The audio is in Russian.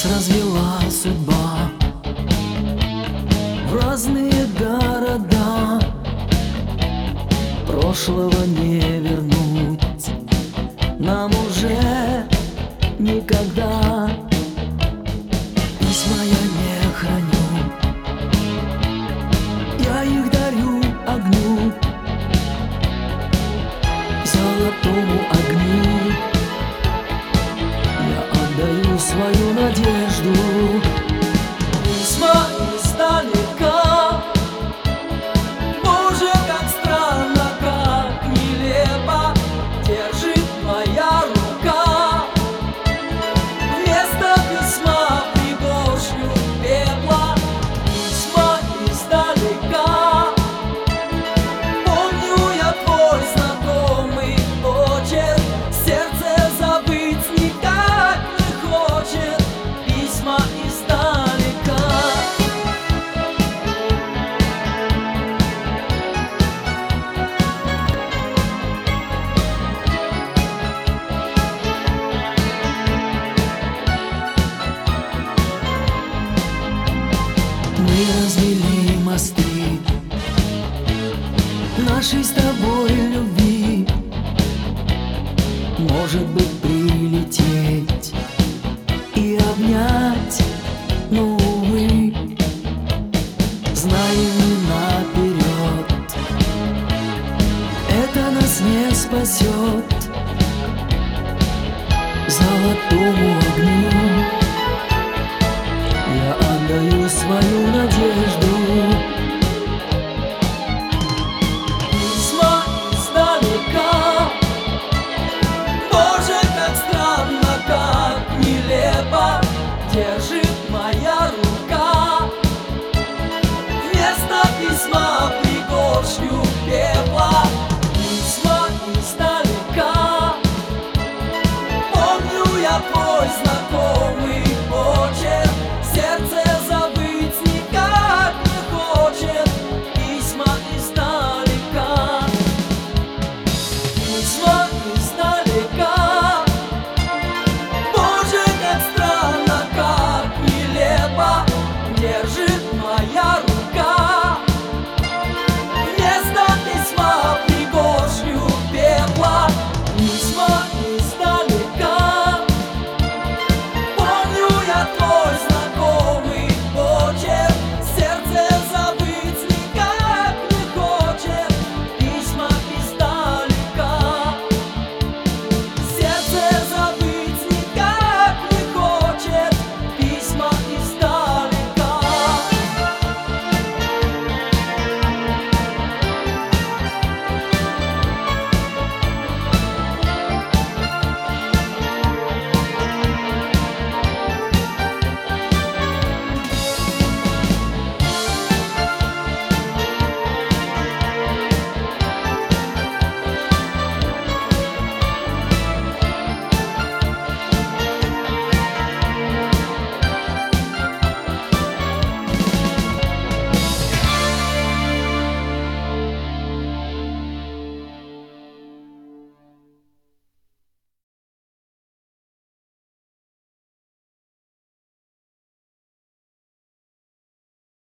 Нас развела судьба в разные города. Прошлого не вернуть нам уже никогда. Письма я не храню, я их дарю огню, золотому огню. Я отдаю свою надежду. Письма издалека, Боже, как странно, как нелепо держит моя рука. Вместо письма пригоршню пепла. Письма издалека, помню я твой знакомый почерк. Сердце забыть никак не хочет. Письма издалека. Мы развели мосты нашей с тобой любви. Может быть, прилететь и обнять, но, увы, знаем мы наперед, это нас не спасет. Золотому огню я отдаю свою надежду. Письма издалека, Боже, как странно, как нелепо держит моя рука. Вместо письма пригоршню пепла. Письма издалека, помню я твой знакомый